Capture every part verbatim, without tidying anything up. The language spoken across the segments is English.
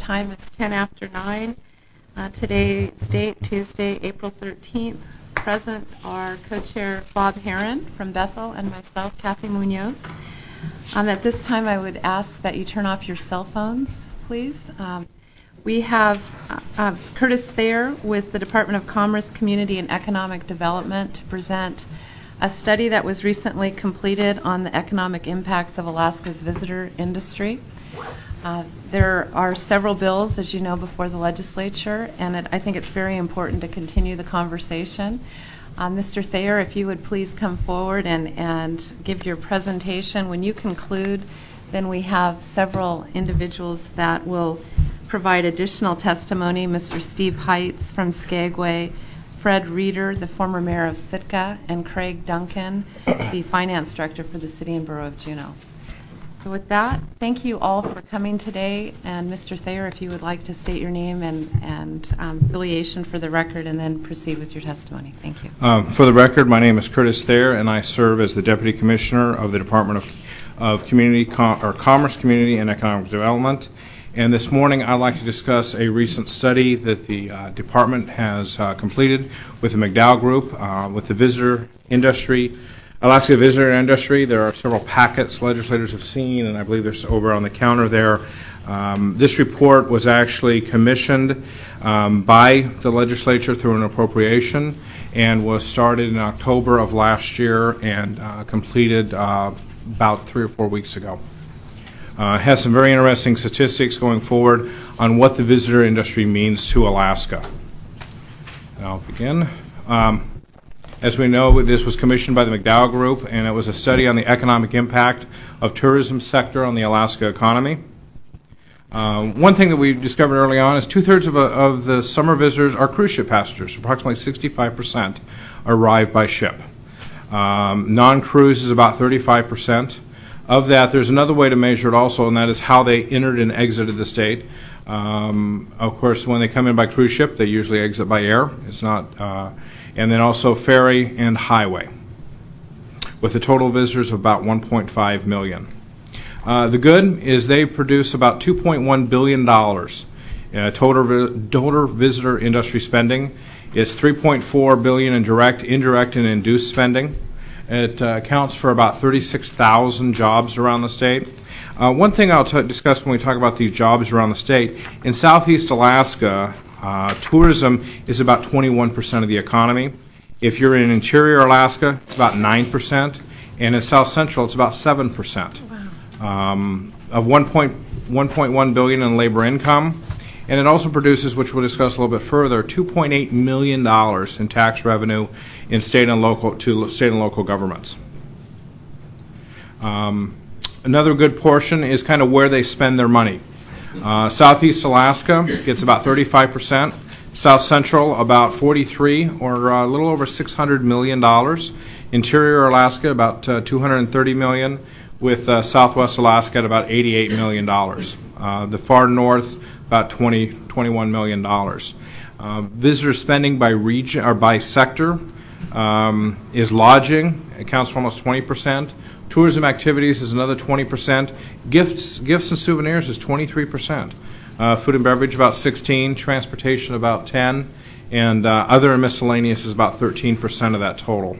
time is ten after nine. Uh, today's date, Tuesday, April thirteenth. Present are co-chair Bob Heron from Bethel and myself, Kathy Munoz. Um, at this time, I would ask that you turn off your cell phones, please. Um, we have uh, uh, Curtis Thayer with the Department of Commerce, Community, and Economic Development to present a study that was recently completed on the economic impacts of Alaska's visitor industry. Uh, there are several bills, as you know, before the legislature, and it, I think it's very important to continue the conversation. Uh, Mister Thayer, if you would please come forward and, and give your presentation. When you conclude, then we have several individuals that will provide additional testimony. Mister Steve Heitz from Skagway, Fred Reeder, the former mayor of Sitka, and Craig Duncan, the finance director for the city and borough of Juneau. So with that, thank you all for coming today. And Mister Thayer, if you would like to state your name and, and um, affiliation for the record and then proceed with your testimony. Thank you. Um, for the record, my name is Curtis Thayer, and I serve as the Deputy Commissioner of the Department of, of Community Com or Commerce, Community, and Economic Development. And this morning, I'd like to discuss a recent study that the uh, department has uh, completed with the McDowell Group, uh, with the visitor industry, Alaska visitor industry. There are several packets legislators have seen, and I believe there's over on the counter there. Um, this report was actually commissioned um, by the legislature through an appropriation and was started in October of last year and uh, completed uh, about three or four weeks ago. Uh, has some very interesting statistics going forward on what the visitor industry means to Alaska. And I'll begin. Um, as we know, this was commissioned by the McDowell Group, and it was a study on the economic impact of tourism sector on the Alaska economy. Um, one thing that we discovered early on is two-thirds of, a, of the summer visitors are cruise ship passengers. Approximately sixty-five percent arrive by ship. Um, non-cruise is about thirty-five percent. Of that, there's another way to measure it also, and that is how they entered and exited the state. Um, of course, when they come in by cruise ship, they usually exit by air. It's not, uh, and then also ferry and highway, with a total of visitors of about one point five million. Uh, the good is they produce about two point one billion dollars. Uh, total, total visitor industry spending is three point four billion dollars in direct, indirect, and induced spending. It uh, accounts for about thirty-six thousand jobs around the state. Uh, one thing I'll discuss when we talk about these jobs around the state, in southeast Alaska, uh, tourism is about twenty-one percent of the economy. If you're in interior Alaska, it's about nine percent, and in south central, it's about seven percent. Wow. Um, of one point one billion dollars in labor income. And it also produces, which we'll discuss a little bit further, two point eight million dollars in tax revenue in state and local to state and local governments. Um, another good portion is kind of where they spend their money. Uh, Southeast Alaska gets about thirty-five percent. South Central about forty-three, or a little over six hundred million dollars. Interior Alaska about uh, two hundred thirty million dollars, with uh, Southwest Alaska at about eighty-eight million dollars. Uh, the far north, about twenty, twenty-one million dollars. Uh, visitor spending by region or by sector um, is lodging, accounts for almost twenty percent. Tourism activities is another twenty percent. Gifts, gifts and souvenirs is twenty-three percent. Uh, food and beverage about sixteen, transportation about ten, and uh, other and miscellaneous is about thirteen percent of that total.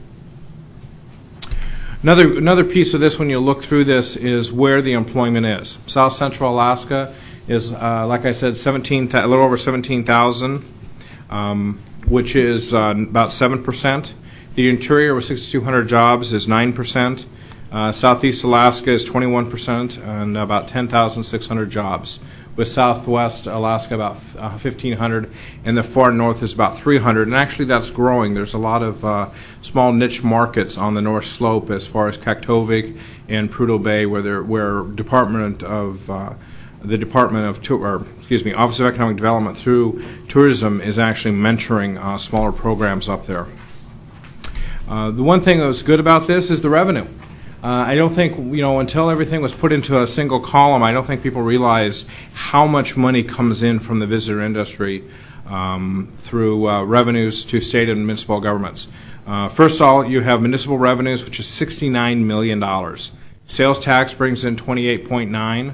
Another, another piece of this when you look through this is where the employment is. South Central Alaska is, uh, like I said, seventeen, a little over seventeen thousand, um, which is uh, about seven percent. The interior with six thousand two hundred jobs is nine percent. Uh, Southeast Alaska is twenty-one percent and about ten thousand six hundred jobs. With Southwest Alaska about uh, fifteen hundred, and the far north is about three hundred. And actually that's growing. There's a lot of uh, small niche markets on the North Slope as far as Kaktovik and Prudhoe Bay, where, there, where Department of uh, the Department of, or excuse me, Office of Economic Development through tourism is actually mentoring uh, smaller programs up there. Uh, the one thing that was good about this is the revenue. Uh, I don't think, you know, until everything was put into a single column, I don't think people realize how much money comes in from the visitor industry um, through uh, revenues to state and municipal governments. Uh, first of all, you have municipal revenues, which is sixty-nine million dollars. Sales tax brings in twenty-eight point nine.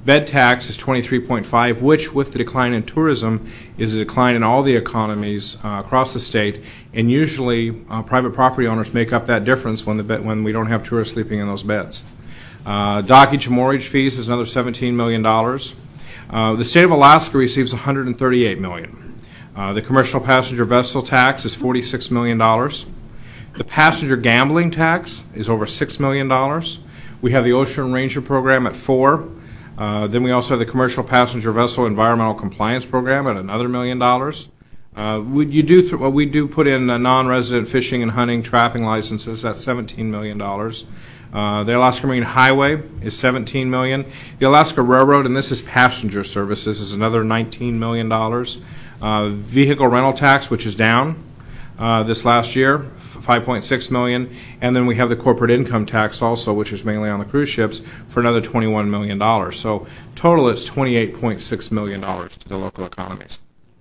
Bed tax is twenty-three point five, which with the decline in tourism is a decline in all the economies uh, across the state, and usually uh, private property owners make up that difference when the bed, when we don't have tourists sleeping in those beds. Uh, dockage and mortgage fees is another seventeen million dollars. Uh, the state of Alaska receives one hundred thirty-eight million dollars. Uh, the commercial passenger vessel tax is forty-six million dollars. The passenger gambling tax is over six million dollars. We have the Ocean Ranger program at four. Uh, then we also have the commercial passenger vessel environmental compliance program at another million dollars. Uh, we, you do th well, we do put in uh, non-resident fishing and hunting trapping licenses. That's seventeen million dollars. Uh, the Alaska Marine Highway is seventeen million dollars. The Alaska Railroad, and this is passenger services, is another nineteen million dollars. Uh, vehicle rental tax, which is down uh, this last year, five point six million dollars. And then we have the corporate income tax also, which is mainly on the cruise ships, for another twenty-one million dollars. So total, it's twenty-eight point six million dollars to the local economies.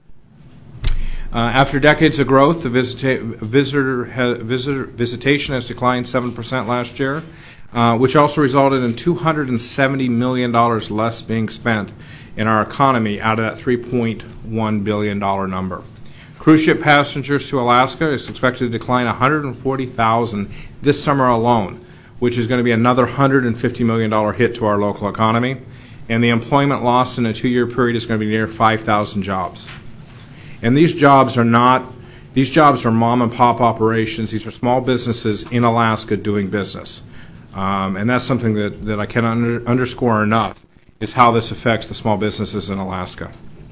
Uh, after decades of growth, the visita visitor ha visitor visitation has declined seven percent last year, uh, which also resulted in two hundred seventy million dollars less being spent in our economy out of that three point one billion dollar number. Cruise ship passengers to Alaska is expected to decline one hundred forty thousand this summer alone, which is going to be another one hundred fifty million dollar hit to our local economy. And the employment loss in a two-year period is going to be near five thousand jobs. And these jobs are not, these jobs are mom and pop operations. These are small businesses in Alaska doing business. Um, and that's something that, that I cannot under, underscore enough, is how this affects the small businesses in Alaska.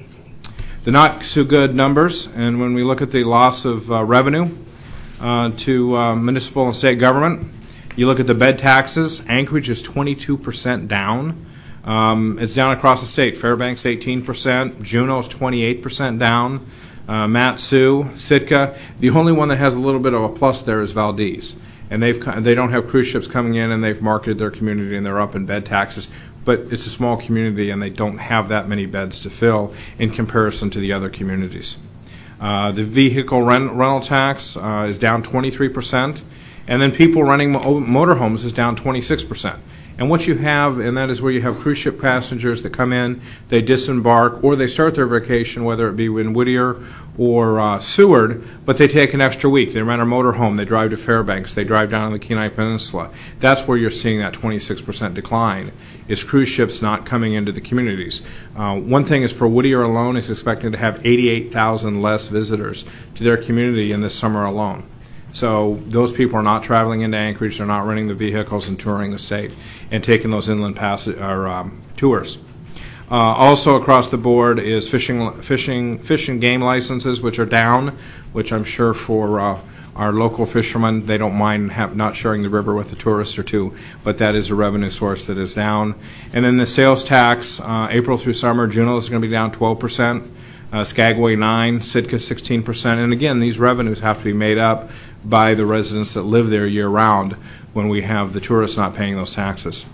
The not so good numbers, and when we look at the loss of uh, revenue uh, to uh, municipal and state government, you look at the bed taxes, Anchorage is twenty-two percent down. Um, it's down across the state. Fairbanks eighteen percent, Juneau's twenty-eight percent down, uh, Mat-Su, Sitka. The only one that has a little bit of a plus there is Valdez. And they've, they don't have cruise ships coming in, and they've marketed their community, and they're up in bed taxes. But it's a small community, and they don't have that many beds to fill in comparison to the other communities. Uh, the vehicle rent, rental tax uh, is down twenty-three percent, and then people renting mo motorhomes is down twenty-six percent. And what you have, and that is where you have cruise ship passengers that come in, they disembark, or they start their vacation, whether it be in Whittier or uh, Seward, but they take an extra week. They rent a motorhome, they drive to Fairbanks, they drive down on the Kenai Peninsula. That's where you're seeing that twenty-six percent decline, is cruise ships not coming into the communities. Uh, one thing is, for Whittier alone, is expecting to have eighty-eight thousand less visitors to their community in this summer alone. So those people are not traveling into Anchorage, they're not renting the vehicles and touring the state and taking those inland pass or um, tours. Uh, also across the board is fishing, fishing, fish and game licenses, which are down, which I'm sure for uh, our local fishermen, they don't mind have, not sharing the river with a tourist or two, but that is a revenue source that is down. And then the sales tax, uh, April through summer, Juneau is going to be down twelve percent. Uh, Skagway nine, Sitka sixteen percent, and again, these revenues have to be made up by the residents that live there year-round when we have the tourists not paying those taxes.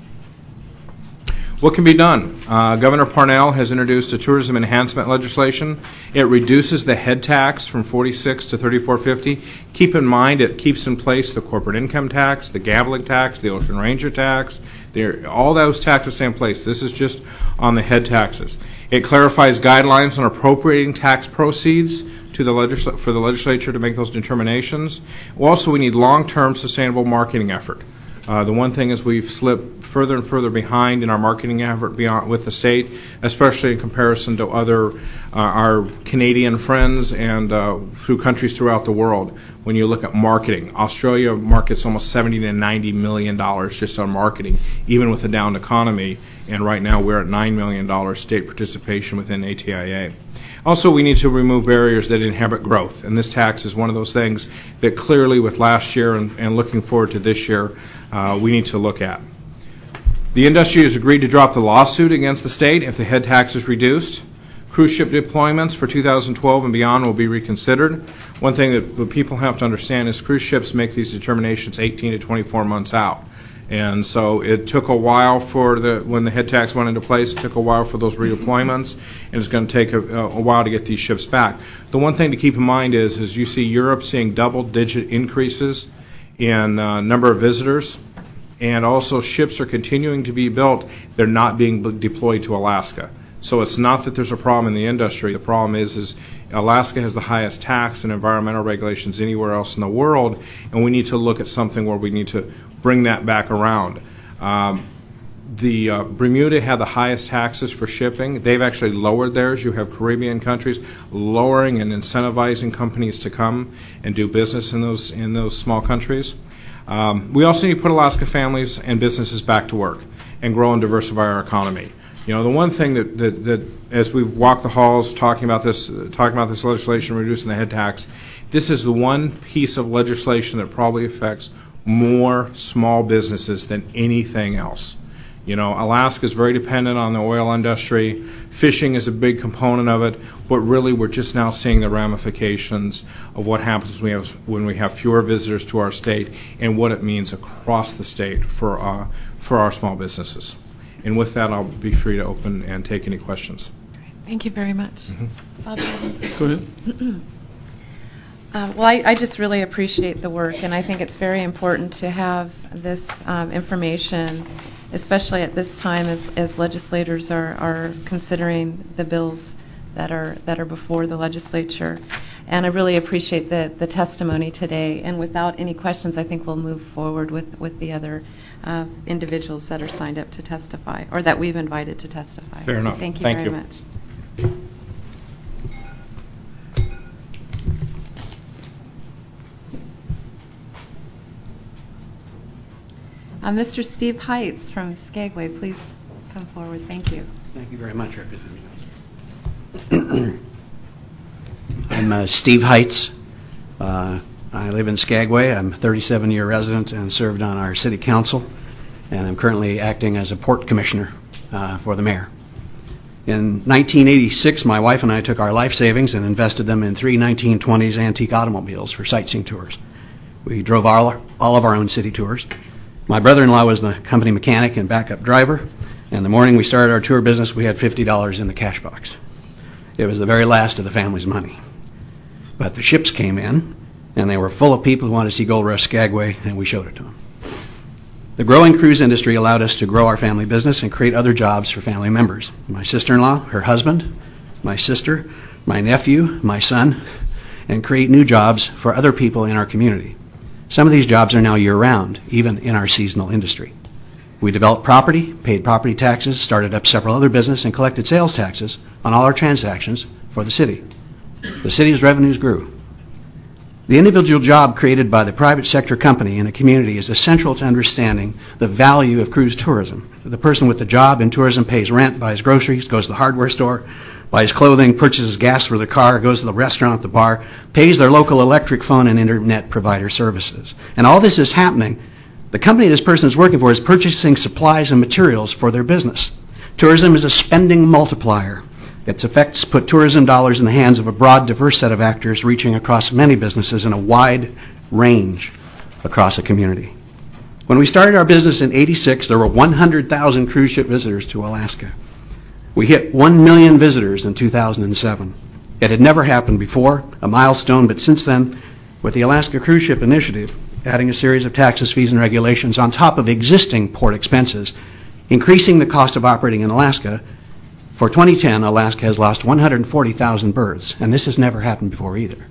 What can be done? Uh, Governor Parnell has introduced a tourism enhancement legislation. It reduces the head tax from forty-six to thirty-four fifty. Keep in mind, it keeps in place the corporate income tax, the gambling tax, the Ocean Ranger tax. All those taxes stay in place. This is just on the head taxes. It clarifies guidelines on appropriating tax proceeds to the legisl for the legislature to make those determinations. Also, we need long-term sustainable marketing effort. Uh, the one thing is, we've slipped further and further behind in our marketing effort beyond with the state, especially in comparison to other uh, our Canadian friends and uh, through countries throughout the world. When you look at marketing, Australia markets almost seventy to ninety million dollars just on marketing, even with a down economy. And right now, we're at nine million dollars state participation within A T I A. Also, we need to remove barriers that inhibit growth, and this tax is one of those things that clearly, with last year and, and looking forward to this year, uh, we need to look at. The industry has agreed to drop the lawsuit against the state if the head tax is reduced. Cruise ship deployments for two thousand twelve and beyond will be reconsidered. One thing that people have to understand is cruise ships make these determinations eighteen to twenty-four months out. And so it took a while for the, when the head tax went into place, it took a while for those redeployments, and it's going to take a, a while to get these ships back. The one thing to keep in mind is, is you see Europe seeing double-digit increases in uh, number of visitors, And also, ships are continuing to be built. They're not being b- deployed to Alaska. So it's not that there's a problem in the industry. The problem is, is Alaska has the highest tax and environmental regulations anywhere else in the world, and we need to look at something where we need to bring that back around. Um, the uh, Bermuda had the highest taxes for shipping. They've actually lowered theirs. You have Caribbean countries lowering and incentivizing companies to come and do business in those in those small countries. Um, we also need to put Alaska families and businesses back to work and grow and diversify our economy. You know, the one thing that, that, that as we've walked the halls talking about this, uh, talking about this legislation, reducing the head tax, this is the one piece of legislation that probably affects more small businesses than anything else. You know, Alaska is very dependent on the oil industry. Fishing is a big component of it, but really we're just now seeing the ramifications of what happens when we have, when we have fewer visitors to our state and what it means across the state for, uh, for our small businesses. And with that, I'll be free to open and take any questions. Thank you very much. Mm-hmm. Bob, Go ahead. Uh, well, I, I just really appreciate the work, and I think it's very important to have this um, information, especially at this time as, as legislators are, are considering the bills that are that are before the legislature. And I really appreciate the, the testimony today. And without any questions, I think we'll move forward with, with the other uh, individuals that are signed up to testify, or that we've invited to testify. Fair enough. Thank you Thank very you. much. Uh, Mister Steve Heitz from Skagway, please come forward. Thank you. Thank you very much, Representative. I'm uh, Steve Heitz. Uh, I live in Skagway. I'm a thirty-seven year resident and served on our city council, and I'm currently acting as a port commissioner uh, for the mayor. In nineteen eighty-six, my wife and I took our life savings and invested them in three nineteen twenties antique automobiles for sightseeing tours. We drove all, all of our own city tours. My brother-in-law was the company mechanic and backup driver, and the morning we started our tour business, we had fifty dollars in the cash box. It was the very last of the family's money. But the ships came in, and they were full of people who wanted to see Gold Rush Skagway, and we showed it to them. The growing cruise industry allowed us to grow our family business and create other jobs for family members. My sister-in-law, her husband, my sister, my nephew, my son, and create new jobs for other people in our community. Some of these jobs are now year-round, even in our seasonal industry. We developed property, paid property taxes, started up several other businesses, and collected sales taxes on all our transactions for the city. The city's revenues grew. The individual job created by the private sector company in a community is essential to understanding the value of cruise tourism. The person with the job in tourism pays rent, buys groceries, goes to the hardware store, buys clothing, purchases gas for the car, goes to the restaurant, the bar, pays their local electric, phone, and internet provider services. And all this is happening. The company this person is working for is purchasing supplies and materials for their business. Tourism is a spending multiplier. Its effects put tourism dollars in the hands of a broad, diverse set of actors reaching across many businesses in a wide range across a community. When we started our business in eighty-six, there were one hundred thousand cruise ship visitors to Alaska. We hit one million visitors in two thousand seven. It had never happened before, a milestone, but since then, with the Alaska Cruise Ship Initiative, adding a series of taxes, fees, and regulations on top of existing port expenses, increasing the cost of operating in Alaska, for twenty ten, Alaska has lost one hundred forty thousand berths, and this has never happened before either.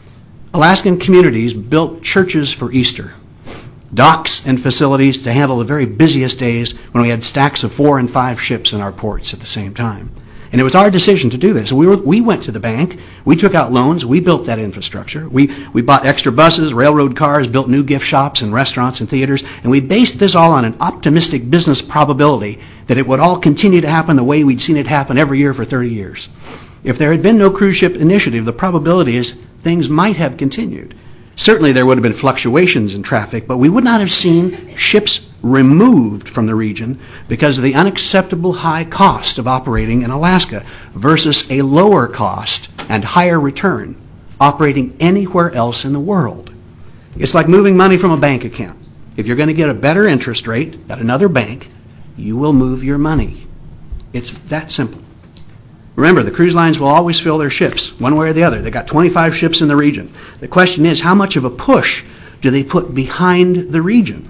Alaskan communities built churches for Easter, docks and facilities to handle the very busiest days when we had stacks of four and five ships in our ports at the same time. And it was our decision to do this. We, were, we went to the bank, we took out loans, we built that infrastructure. We, we bought extra buses, railroad cars, built new gift shops and restaurants and theaters, and we based this all on an optimistic business probability that it would all continue to happen the way we'd seen it happen every year for thirty years. If there had been no cruise ship initiative, the probability is things might have continued. Certainly there would have been fluctuations in traffic, but we would not have seen ships removed from the region because of the unacceptable high cost of operating in Alaska versus a lower cost and higher return operating anywhere else in the world. It's like moving money from a bank account. If you're going to get a better interest rate at another bank, you will move your money. It's that simple. Remember, the cruise lines will always fill their ships, one way or the other. They've got twenty-five ships in the region. The question is, how much of a push do they put behind the region?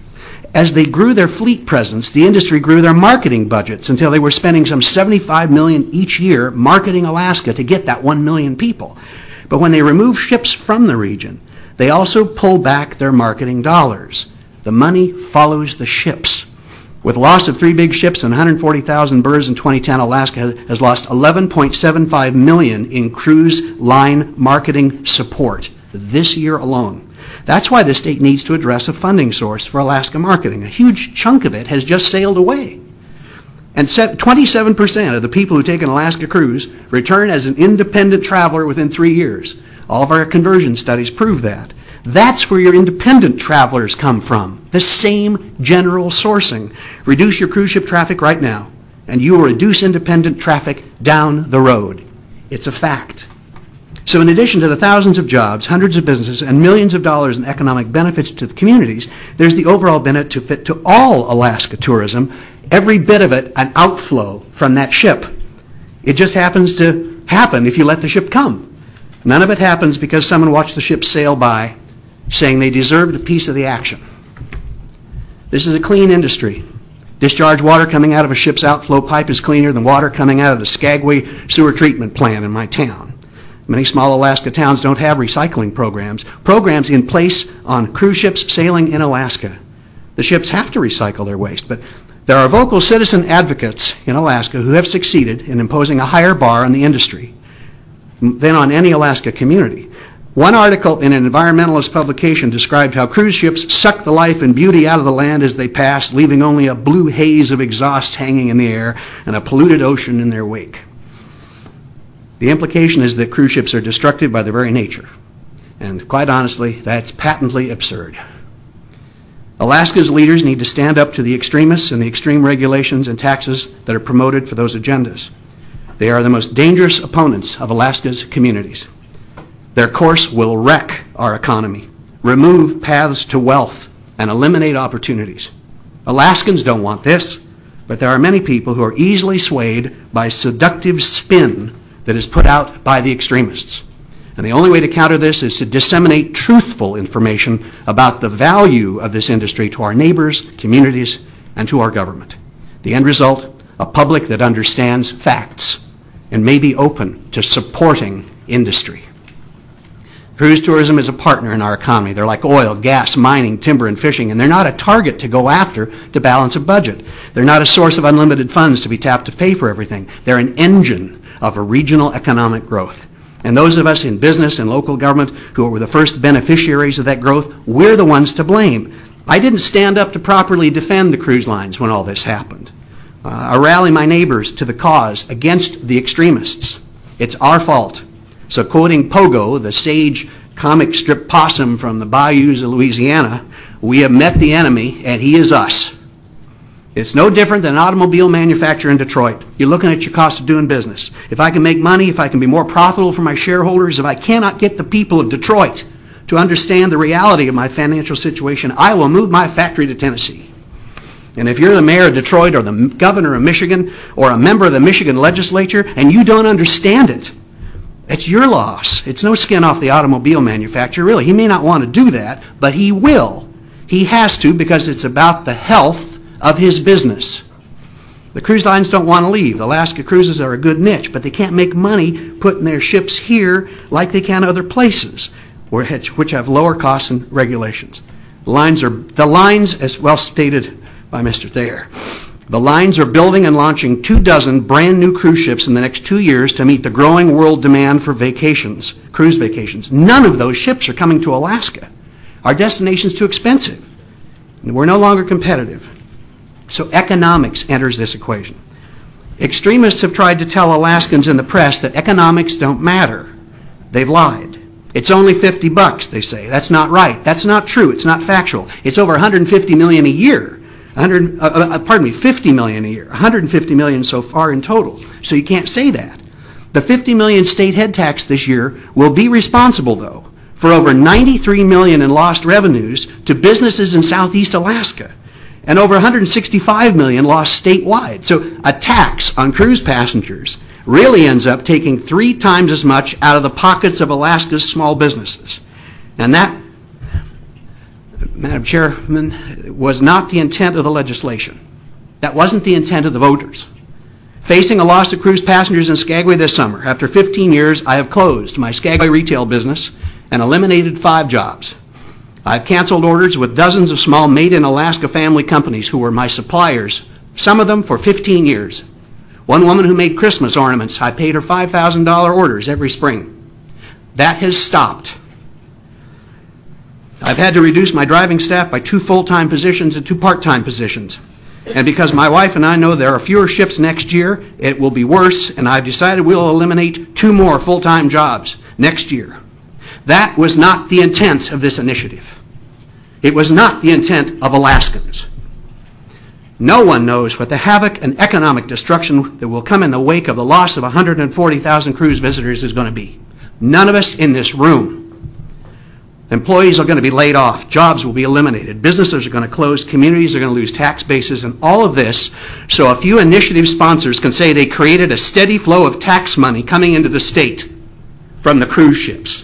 As they grew their fleet presence, the industry grew their marketing budgets until they were spending some seventy-five million dollars each year marketing Alaska to get that one million people. But when they remove ships from the region, they also pull back their marketing dollars. The money follows the ships. With the loss of three big ships and one hundred forty thousand berths in twenty ten, Alaska has lost eleven point seven five million dollars in cruise line marketing support this year alone. That's why the state needs to address a funding source for Alaska marketing. A huge chunk of it has just sailed away. And twenty-seven percent of the people who take an Alaska cruise return as an independent traveler within three years. All of our conversion studies prove that. That's where your independent travelers come from. The same general sourcing. Reduce your cruise ship traffic right now, and you will reduce independent traffic down the road. It's a fact. So in addition to the thousands of jobs, hundreds of businesses, and millions of dollars in economic benefits to the communities, there's the overall benefit to all Alaska tourism, every bit of it an outflow from that ship. It just happens to happen if you let the ship come. None of it happens because someone watched the ship sail by saying they deserved a piece of the action. This is a clean industry. Discharged water coming out of a ship's outflow pipe is cleaner than water coming out of the Skagway sewer treatment plant in my town. Many small Alaska towns don't have recycling programs. Programs in place on cruise ships sailing in Alaska. The ships have to recycle their waste, but there are vocal citizen advocates in Alaska who have succeeded in imposing a higher bar on the industry than on any Alaska community. One article in an environmentalist publication described how cruise ships suck the life and beauty out of the land as they pass, leaving only a blue haze of exhaust hanging in the air and a polluted ocean in their wake. The implication is that cruise ships are destructive by their very nature. And quite honestly, that's patently absurd. Alaska's leaders need to stand up to the extremists and the extreme regulations and taxes that are promoted for those agendas. They are the most dangerous opponents of Alaska's communities. Their course will wreck our economy, remove paths to wealth, and eliminate opportunities. Alaskans don't want this, but there are many people who are easily swayed by seductive spin that is put out by the extremists. And the only way to counter this is to disseminate truthful information about the value of this industry to our neighbors, communities, and to our government. The end result, a public that understands facts and may be open to supporting industry. Cruise tourism is a partner in our economy. They're like oil, gas, mining, timber, and fishing, and they're not a target to go after to balance a budget. They're not a source of unlimited funds to be tapped to pay for everything. They're an engine of a regional economic growth. And those of us in business and local government who were the first beneficiaries of that growth, we're the ones to blame. I didn't stand up to properly defend the cruise lines when all this happened. Uh, I rally my neighbors to the cause against the extremists. It's our fault. So quoting Pogo, the sage comic strip possum from the bayous of Louisiana, we have met the enemy and he is us. It's no different than an automobile manufacturer in Detroit. You're looking at your cost of doing business. If I can make money, if I can be more profitable for my shareholders, if I cannot get the people of Detroit to understand the reality of my financial situation, I will move my factory to Tennessee. And if you're the mayor of Detroit or the governor of Michigan or a member of the Michigan legislature and you don't understand it, it's your loss. It's no skin off the automobile manufacturer, really. He may not want to do that, but he will. He has to because it's about the health of his business. The cruise lines don't want to leave. Alaska cruises are a good niche, but they can't make money putting their ships here like they can other places, which have lower costs and regulations. The lines are, the lines, as well stated by Mister Thayer, the lines are building and launching two dozen brand new cruise ships in the next two years to meet the growing world demand for vacations, cruise vacations. None of those ships are coming to Alaska. Our destination's too expensive. We're no longer competitive. So economics enters this equation. Extremists have tried to tell Alaskans in the press that economics don't matter. They've lied. It's only fifty bucks, they say. That's not right. That's not true. It's not factual. It's over one hundred fifty million a year. one hundred, uh, uh, pardon me, fifty million a year. one hundred fifty million so far in total. So you can't say that. The fifty million state head tax this year will be responsible, though, for over ninety-three million in lost revenues to businesses in southeast Alaska, and over one hundred sixty-five million lost statewide. So a tax on cruise passengers really ends up taking three times as much out of the pockets of Alaska's small businesses. And that, Madam Chairman, was not the intent of the legislation. That wasn't the intent of the voters. Facing a loss of cruise passengers in Skagway this summer, after fifteen years, I have closed my Skagway retail business and eliminated five jobs. I've canceled orders with dozens of small made-in-Alaska family companies who were my suppliers, some of them for fifteen years. One woman who made Christmas ornaments, I paid her five thousand dollar orders every spring. That has stopped. I've had to reduce my driving staff by two full-time positions and two part-time positions. And because my wife and I know there are fewer ships next year, it will be worse, and I've decided we'll eliminate two more full-time jobs next year. That was not the intent of this initiative. It was not the intent of Alaskans. No one knows what the havoc and economic destruction that will come in the wake of the loss of one hundred forty thousand cruise visitors is going to be. None of us in this room. Employees are going to be laid off. Jobs will be eliminated. Businesses are going to close. Communities are going to lose tax bases, and all of this so a few initiative sponsors can say they created a steady flow of tax money coming into the state from the cruise ships.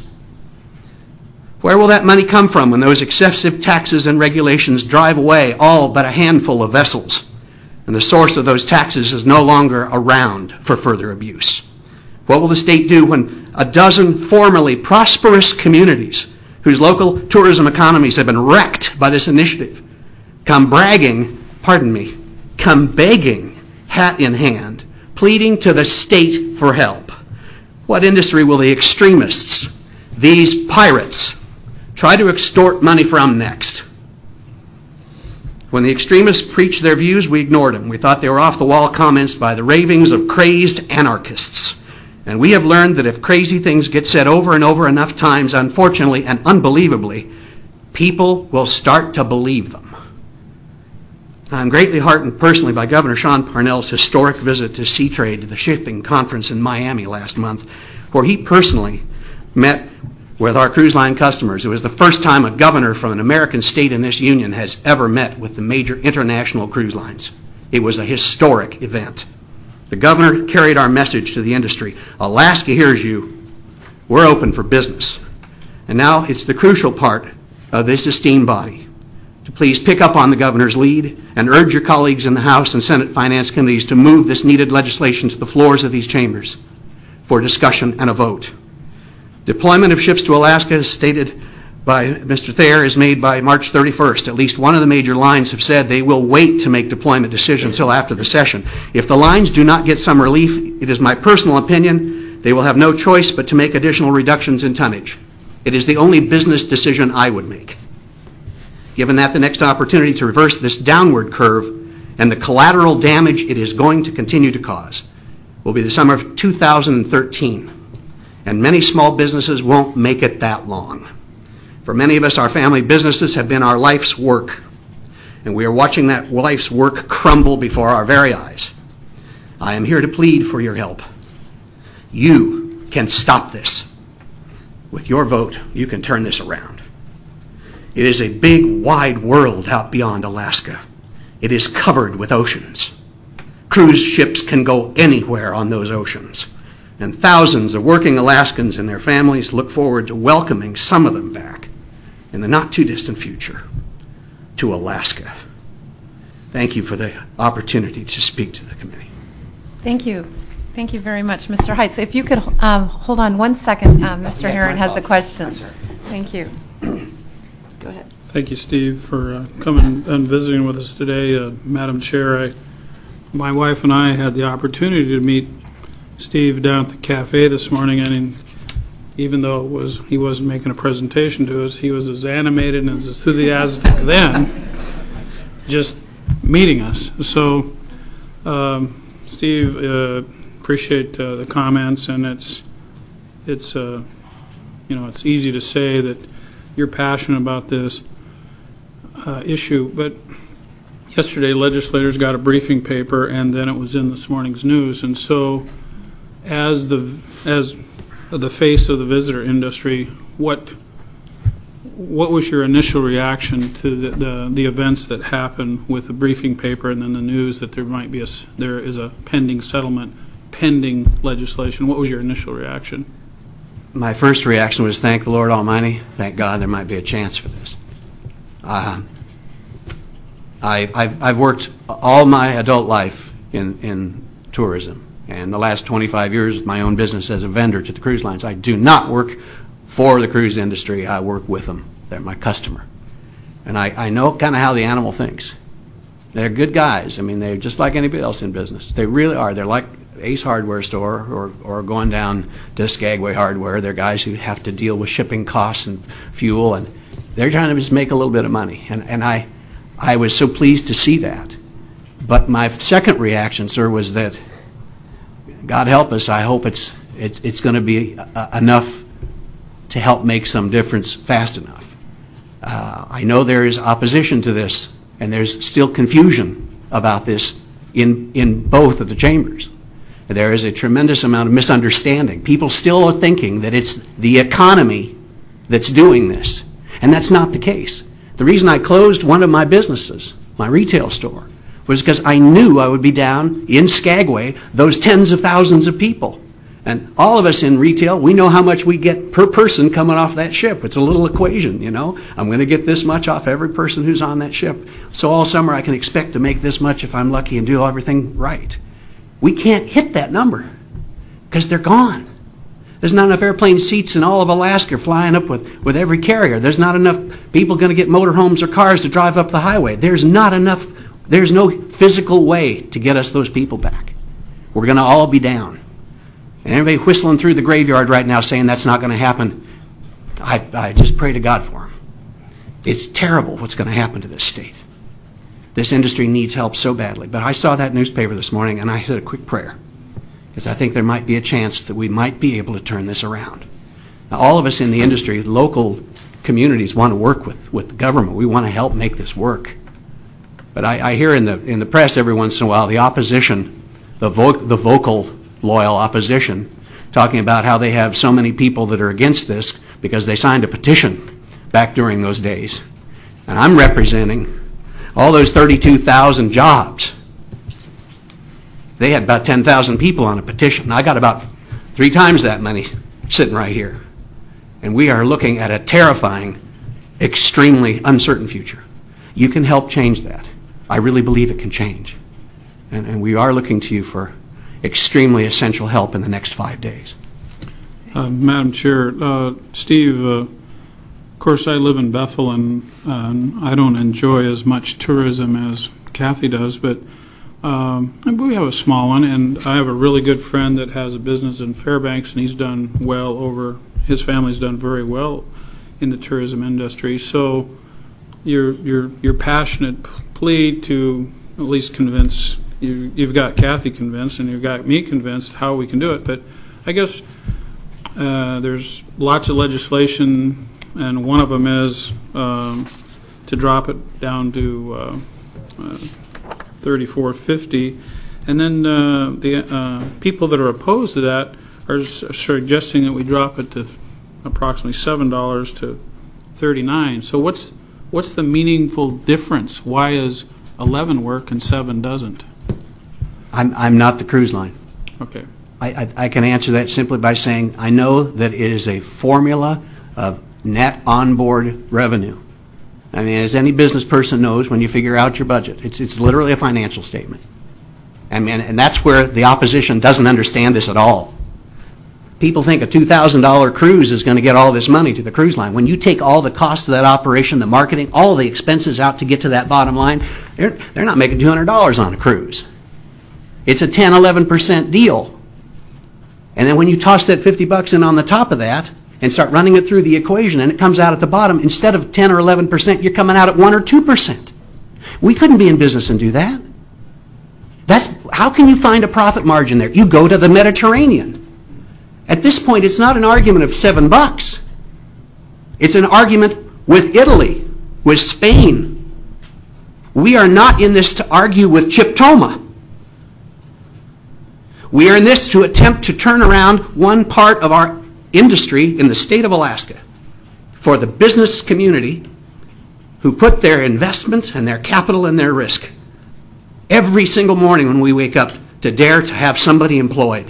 Where will that money come from when those excessive taxes and regulations drive away all but a handful of vessels, and the source of those taxes is no longer around for further abuse? What will the state do when a dozen formerly prosperous communities whose local tourism economies have been wrecked by this initiative come bragging, pardon me, come begging, hat in hand, pleading to the state for help? What industry will the extremists, these pirates, try to extort money from next? When the extremists preached their views, we ignored them. We thought they were off-the-wall comments by the ravings of crazed anarchists. And we have learned that if crazy things get said over and over enough times, unfortunately and unbelievably, people will start to believe them. I'm greatly heartened personally by Governor Sean Parnell's historic visit to Seatrade, the shipping conference in Miami last month, where he personally met with our cruise line customers. It was the first time a governor from an American state in this union has ever met with the major international cruise lines. It was a historic event. The governor carried our message to the industry. Alaska hears you. We're open for business. And now it's the crucial part of this esteemed body to please pick up on the governor's lead and urge your colleagues in the House and Senate Finance Committees to move this needed legislation to the floors of these chambers for discussion and a vote. Deployment of ships to Alaska, as stated by Mister Thayer, is made by March thirty-first. At least one of the major lines have said they will wait to make deployment decisions until after the session. If the lines do not get some relief, it is my personal opinion they will have no choice but to make additional reductions in tonnage. It is the only business decision I would make. Given that, the next opportunity to reverse this downward curve and the collateral damage it is going to continue to cause will be the summer of two thousand thirteen. And many small businesses won't make it that long. For many of us, our family businesses have been our life's work, and we are watching that life's work crumble before our very eyes. I am here to plead for your help. You can stop this. With your vote, you can turn this around. It is a big, wide world out beyond Alaska. It is covered with oceans. Cruise ships can go anywhere on those oceans. And thousands of working Alaskans and their families look forward to welcoming some of them back in the not-too-distant future to Alaska. Thank you for the opportunity to speak to the committee. Thank you. Thank you very much, Mister Heitz. If you could um, hold on one second, um, Mister Yeah, Herron has a question. That's right. Thank you. Go ahead. Thank you, Steve, for uh, coming and visiting with us today. Uh, Madam Chair, I, my wife and I had the opportunity to meet Steve down at the cafe this morning, and even though it was he wasn't making a presentation to us, he was as animated and as enthusiastic then, just meeting us. So, um, Steve, uh, appreciate uh, the comments, and it's it's uh, you know it's easy to say that you're passionate about this uh, issue, but yesterday legislators got a briefing paper, and then it was in this morning's news, and so. As the as the face of the visitor industry, what what was your initial reaction to the, the the events that happened with the briefing paper and then the news that there might be a there is a pending settlement, pending legislation? What was your initial reaction? My first reaction was thank the Lord Almighty. Thank God there might be a chance for this. Uh, I, I've, I've worked all my adult life in, in tourism, and the last twenty-five years with my own business as a vendor to the cruise lines. I do not work for the cruise industry. I work with them. They're my customer. And I, I know kind of how the animal thinks. They're good guys. I mean, they're just like anybody else in business. They really are. They're like Ace Hardware Store or, or going down to Skagway Hardware. They're guys who have to deal with shipping costs and fuel, and they're trying to just make a little bit of money. And, and I, I was so pleased to see that. But my second reaction, sir, was that, God help us, I hope it's, it's, it's going to be uh, enough to help make some difference fast enough. Uh, I know there is opposition to this, and there's still confusion about this in, in both of the chambers. There is a tremendous amount of misunderstanding. People still are thinking that it's the economy that's doing this, and that's not the case. The reason I closed one of my businesses, my retail store, was because I knew I would be down in Skagway those tens of thousands of people. And all of us in retail, we know how much we get per person coming off that ship. It's a little equation, you know. I'm going to get this much off every person who's on that ship. So all summer I can expect to make this much if I'm lucky and do everything right. We can't hit that number because they're gone. There's not enough airplane seats in all of Alaska flying up with, with every carrier. There's not enough people going to get motorhomes or cars to drive up the highway. There's not enough, there's no physical way to get us those people back. We're going to all be down. And everybody whistling through the graveyard right now saying that's not going to happen, I, I just pray to God for them. It's terrible what's going to happen to this state. This industry needs help so badly. But I saw that newspaper this morning and I said a quick prayer, because I think there might be a chance that we might be able to turn this around. Now, all of us in the industry, local communities, want to work with, with the government. We want to help make this work. But I, I hear in the, in the press every once in a while the opposition, the, vo the vocal, loyal opposition, talking about how they have so many people that are against this because they signed a petition back during those days. And I'm representing all those thirty-two thousand jobs. They had about ten thousand people on a petition. I got about three times that many sitting right here. And we are looking at a terrifying, extremely uncertain future. You can help change that. I really believe it can change. And, and we are looking to you for extremely essential help in the next five days. Uh, Madam Chair, uh, Steve, uh, of course I live in Bethel, and uh, I don't enjoy as much tourism as Kathy does, but um, we have a small one, and I have a really good friend that has a business in Fairbanks, and he's done well over, his family's done very well in the tourism industry. So your, your, your passionate plea to at least convince You, you've got Kathy convinced and you've got me convinced how we can do it. But I guess uh, there's lots of legislation, and one of them is um, to drop it down to uh, uh, thirty-four fifty. And then uh, the uh, people that are opposed to that are suggesting that we drop it to approximately seven dollars to thirty-nine. So what's what's the meaningful difference? Why is eleven work and seven doesn't? I'm, I'm not the cruise line. Okay. I, I, I can answer that simply by saying I know that it is a formula of net onboard revenue. I mean, as any business person knows, when you figure out your budget, it's, it's literally a financial statement. I mean, and that's where the opposition doesn't understand this at all. People think a two thousand dollar cruise is going to get all this money to the cruise line. When you take all the cost of that operation, the marketing, all the expenses out to get to that bottom line, they're, they're not making two hundred dollars on a cruise. It's a ten, eleven percent deal. And then when you toss that fifty bucks in on the top of that and start running it through the equation and it comes out at the bottom, instead of ten or eleven percent, you're coming out at one or two percent. We couldn't be in business and do that. That's, how can you find a profit margin there? You go to the Mediterranean. At this point, it's not an argument of seven bucks. It's an argument with Italy, with Spain. We are not in this to argue with Chiptoma. We are in this to attempt to turn around one part of our industry in the state of Alaska for the business community who put their investment and their capital and their risk every single morning when we wake up to dare to have somebody employed.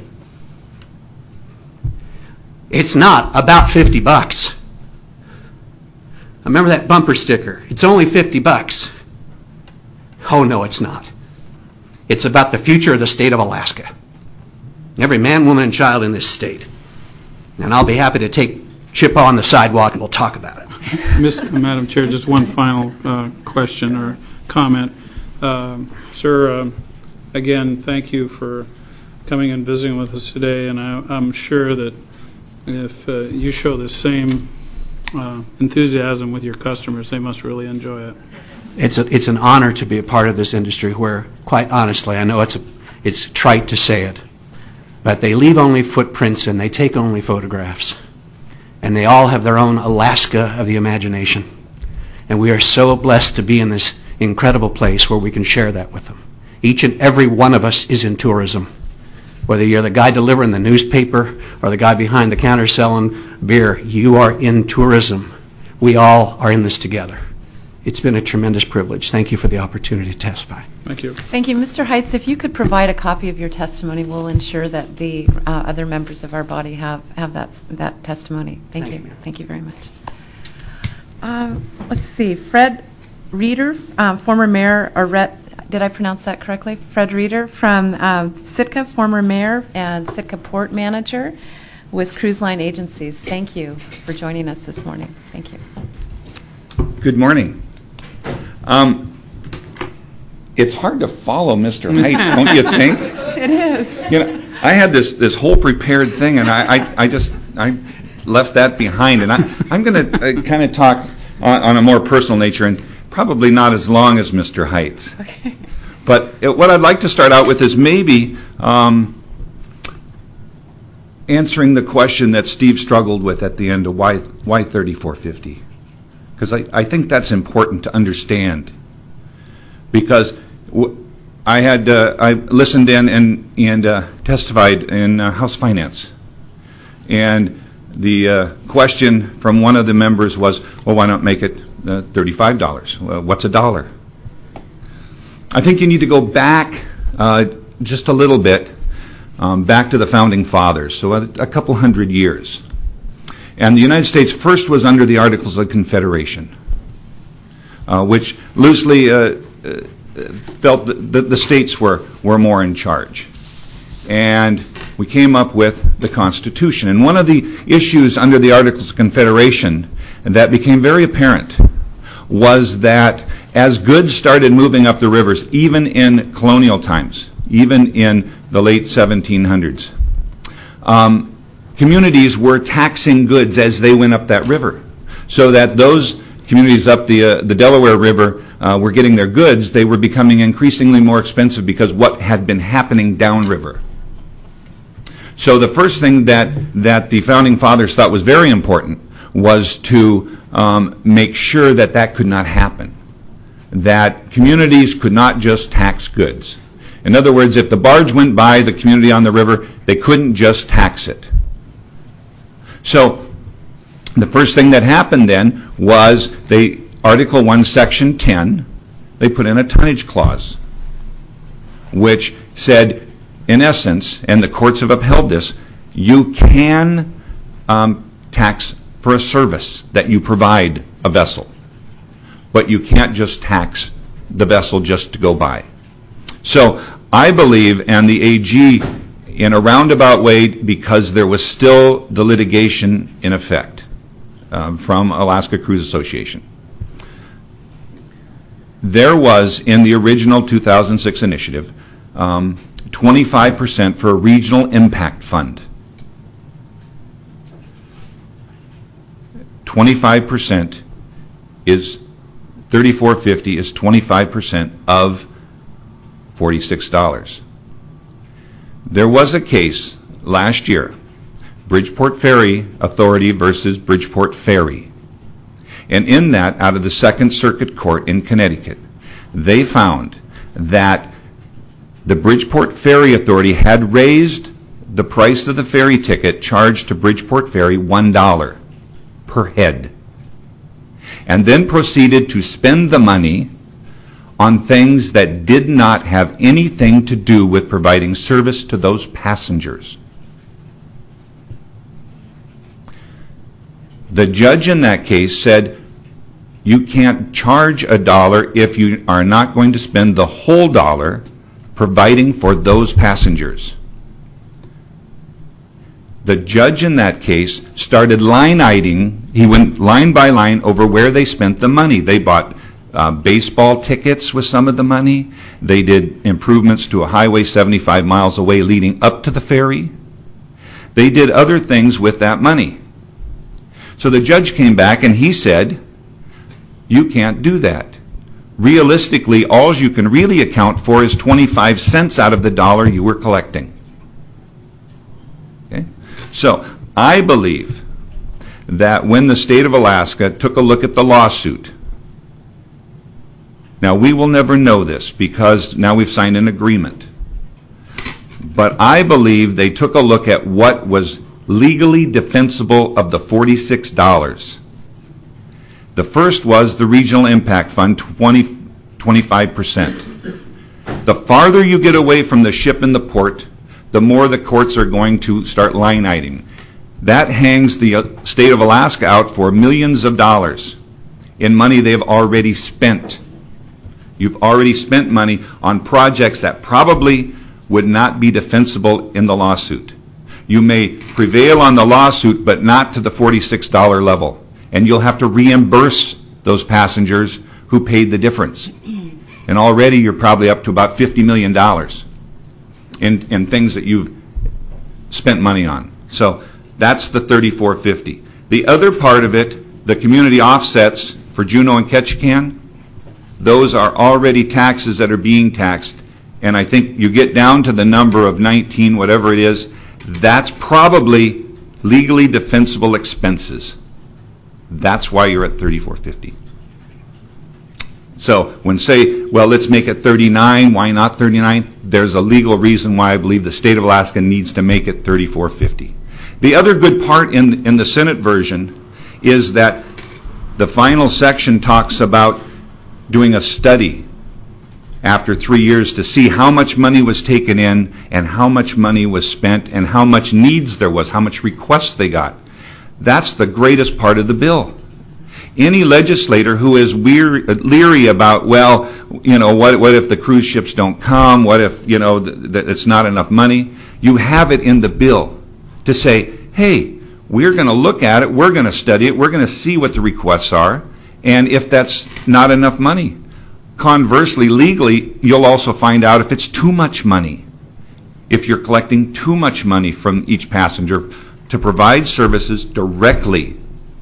It's not about fifty bucks. remember that bumper sticker. It's only fifty bucks. Oh, no, it's not. It's about the future of the state of Alaska. Every man, woman, and child in this state. And I'll be happy to take Chip on the sidewalk and we'll talk about it. Miz Madam Chair, just one final uh, question or comment. Um, sir, um, again, thank you for coming and visiting with us today, and I, I'm sure that if uh, you show the same uh, enthusiasm with your customers, they must really enjoy it. It's a, it's an honor to be a part of this industry where, quite honestly, I know it's a, it's trite to say it, but they leave only footprints and they take only photographs. And they all have their own Alaska of the imagination. And we are so blessed to be in this incredible place where we can share that with them. Each and every one of us is in tourism. Whether you're the guy delivering the newspaper or the guy behind the counter selling beer, you are in tourism. We all are in this together. It's been a tremendous privilege. Thank you for the opportunity to testify. Thank you. Thank you. Mister Heitz, if you could provide a copy of your testimony, we'll ensure that the uh, other members of our body have, have that, that testimony. Thank, Thank you. you. Thank you very much. Um, let's see. Fred Reeder, um, former mayor, or Ret, did I pronounce that correctly? Fred Reeder from um, Sitka, former mayor and Sitka port manager with Cruise Line Agencies. Thank you for joining us this morning. Thank you. Good morning. Um, it's hard to follow Mister Heitz, don't you think? It is. You know, I had this this whole prepared thing, and I I, I just I left that behind, and I I'm going to uh, kind of talk on, on a more personal nature, and probably not as long as Mister Heitz. Okay. But it, what I'd like to start out with is maybe um, answering the question that Steve struggled with at the end of why why thirty-four fifty. Because I, I think that's important to understand. Because w I had uh, I listened in and and uh, testified in uh, House Finance, and the uh, question from one of the members was, "Well, why not make it uh, thirty-five dollars? Well, what's a dollar?" I think you need to go back uh, just a little bit, um, back to the founding fathers, so a, a couple hundred years. And the United States first was under the Articles of Confederation, uh, which loosely uh, uh, felt that the, the states were, were more in charge. And we came up with the Constitution. And one of the issues under the Articles of Confederation that became very apparent was that as goods started moving up the rivers, even in colonial times, even in the late seventeen hundreds, um, communities were taxing goods as they went up that river, so that those communities up the uh, the Delaware River uh, were getting their goods. They were becoming increasingly more expensive because what had been happening downriver. So the first thing that that the founding fathers thought was very important was to um, make sure that that could not happen, that communities could not just tax goods. In other words, if the barge went by the community on the river, they couldn't just tax it. So the first thing that happened then was they, Article one, Section ten, they put in a tonnage clause, which said, in essence, and the courts have upheld this, you can um, tax for a service that you provide a vessel, but you can't just tax the vessel just to go by. So I believe, and the A G, in a roundabout way, because there was still the litigation in effect um, from Alaska Cruise Association. There was, in the original two thousand six initiative, um, twenty-five percent for a regional impact fund. twenty-five percent is, thirty-four fifty is twenty-five percent of forty-six dollars. There was a case last year, Bridgeport Ferry Authority versus Bridgeport Ferry. And in that, out of the Second Circuit Court in Connecticut, they found that the Bridgeport Ferry Authority had raised the price of the ferry ticket charged to Bridgeport Ferry one dollar per head, and then proceeded to spend the money on things that did not have anything to do with providing service to those passengers. The judge in that case said, You can't charge a dollar if you are not going to spend the whole dollar providing for those passengers. The judge in that case started line-iting. He went line by line over where they spent the money. They bought uh, baseball tickets with some of the money. They did improvements to a highway seventy-five miles away leading up to the ferry. They did other things with that money. So the judge came back and he said, you can't do that. Realistically, all you can really account for is twenty-five cents out of the dollar you were collecting. Okay? So I believe that when the state of Alaska took a look at the lawsuit, now we will never know this because now we've signed an agreement, but I believe they took a look at what was legally defensible of the forty-six dollars. The first was the Regional Impact Fund, twenty, twenty-five percent. The farther you get away from the ship in the port, the more the courts are going to start line-iting. That hangs the state of Alaska out for millions of dollars in money they've already spent. You've already spent money on projects that probably would not be defensible in the lawsuit. You may prevail on the lawsuit, but not to the forty-six dollar level. And you'll have to reimburse those passengers who paid the difference. And already you're probably up to about fifty million dollars in, in things that you've spent money on. So that's the thirty-four fifty. The other part of it, the community offsets for Juneau and Ketchikan, those are already taxes that are being taxed. And I think you get down to the number of nineteen, whatever it is, that's probably legally defensible expenses. That's why you're at thirty-four fifty. So when say, well, let's make it thirty-nine, why not thirty-nine? There's a legal reason why I believe the state of Alaska needs to make it thirty-four fifty. The other good part in, in the Senate version is that the final section talks about doing a study after three years to see how much money was taken in and how much money was spent and how much needs there was, how much requests they got. That's the greatest part of the bill. Any legislator who is weary, leery about, well, you know, what, what if the cruise ships don't come? What if, you know, th th it's not enough money? You have it in the bill to say, hey, we're going to look at it, we're going to study it, we're going to see what the requests are, and if that's not enough money. Conversely, legally, you'll also find out if it's too much money. If you're collecting too much money from each passenger to provide services directly.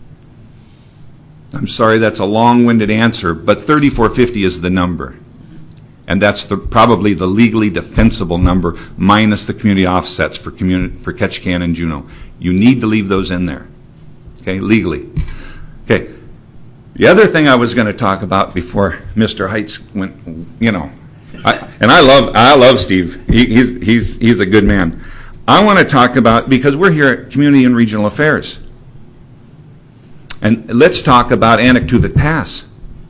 I'm sorry, that's a long-winded answer, but thirty-four fifty is the number. And that's the, probably the legally defensible number minus the community offsets for, communi for Ketchikan and Juneau. You need to leave those in there, okay, legally. Okay. The other thing I was going to talk about before Mister Heights went, you know, I, and I love I love Steve. He, he's he's he's a good man. I want to talk about, because we're here at Community and Regional Affairs, and let's talk about Anaktuvuk Pass.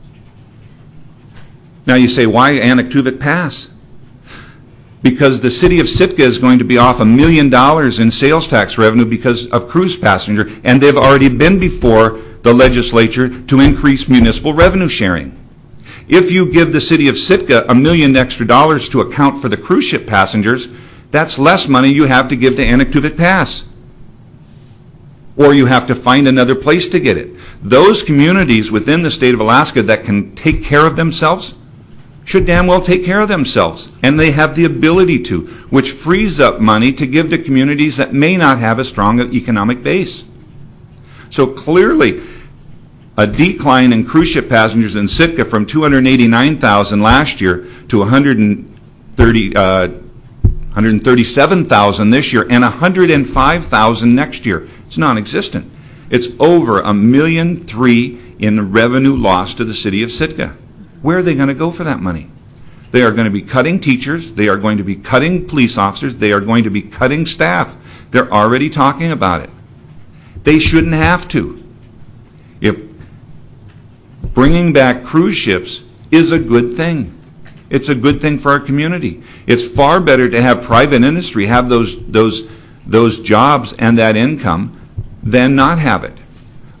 Now you say, why Anaktuvuk Pass? Because the city of Sitka is going to be off a million dollars in sales tax revenue because of cruise passenger, and they've already been before the legislature to increase municipal revenue sharing. If you give the city of Sitka a million extra dollars to account for the cruise ship passengers, that's less money you have to give to Anaktuvuk Pass. Or you have to find another place to get it. Those communities within the state of Alaska that can take care of themselves should damn well take care of themselves. And they have the ability to, which frees up money to give to communities that may not have a strong economic base. So clearly, a decline in cruise ship passengers in Sitka from two hundred eighty-nine thousand last year to one hundred thirty, uh, one hundred thirty-seven thousand this year and one hundred five thousand next year. It's non-existent. It's over a million three in revenue lost to the city of Sitka. Where are they going to go for that money? They are going to be cutting teachers. They are going to be cutting police officers. They are going to be cutting staff. They're already talking about it. They shouldn't have to. If bringing back cruise ships is a good thing. It's a good thing for our community. It's far better to have private industry have those, those, those jobs and that income than not have it.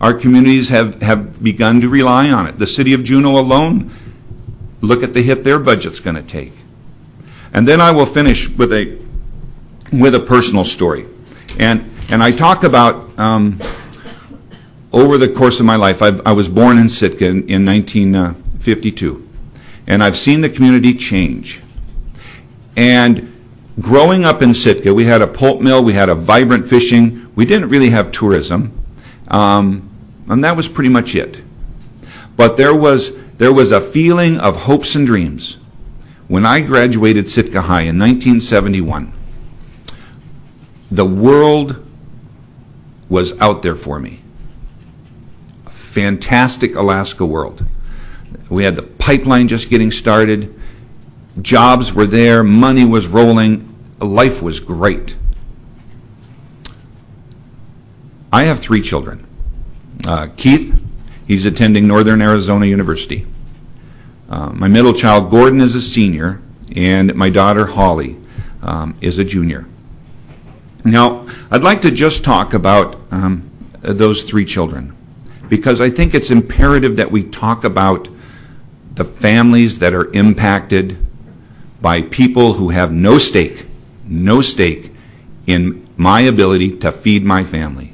our communities have, have begun to rely on it. The city of Juneau alone, look at the hit their budget's going to take. And then I will finish with a with a personal story. And and I talk about, um, over the course of my life, I've, I was born in Sitka in, in nineteen fifty-two. And I've seen the community change. And growing up in Sitka, we had a pulp mill, we had a vibrant fishing, we didn't really have tourism, um, and that was pretty much it. But there was, there was a feeling of hopes and dreams. When I graduated Sitka High in nineteen seventy-one, the world was out there for me. A fantastic Alaska world. We had the pipeline just getting started. Jobs were there. Money was rolling. Life was great. I have three children. Uh, Keith, he's attending Northern Arizona University. Uh, my middle child, Gordon, is a senior, and my daughter, Holly, um, is a junior. Now, I'd like to just talk about um, those three children, because I think it's imperative that we talk about the families that are impacted by people who have no stake, no stake in my ability to feed my family.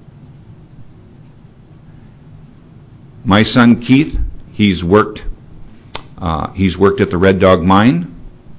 My son Keith, he's worked, uh, he's worked at the Red Dog Mine.